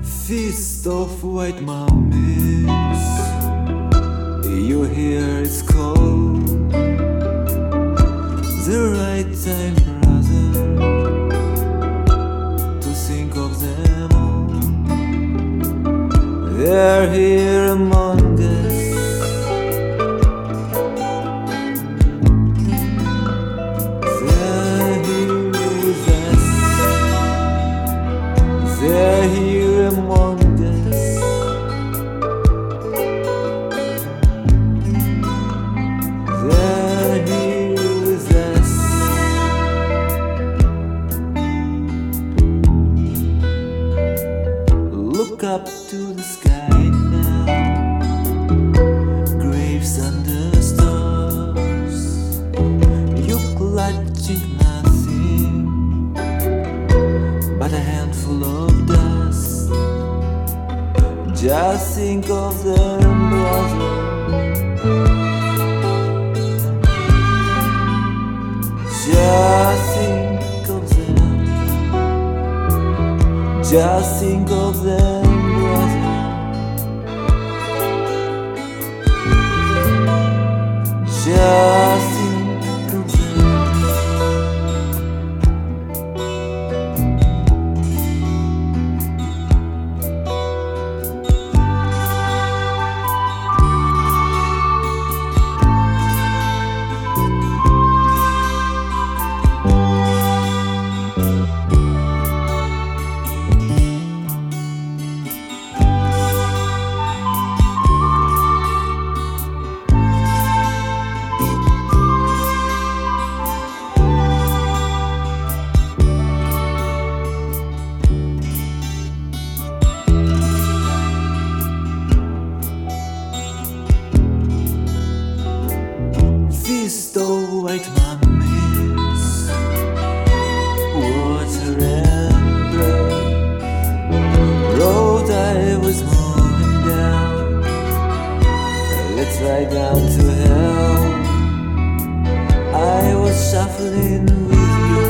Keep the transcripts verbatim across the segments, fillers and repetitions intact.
Feast of white mummies, your hair is cold. The right time, brother, to think of them all. They're here among us. They're here with us. They're here among us. They're here with us. Look up to the sky now, graves under stars. You're clutching nothing but a handful of dust. Just think of them, brother. Just think of them. Just think of them, brother. Just think of them. Feast of white mummies, water and bread. Road I was moving down, let's ride down to hell. I was shuffling with you.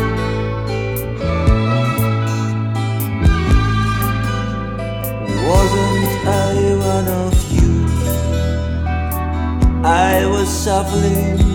Wasn't I one of you? I was shuffling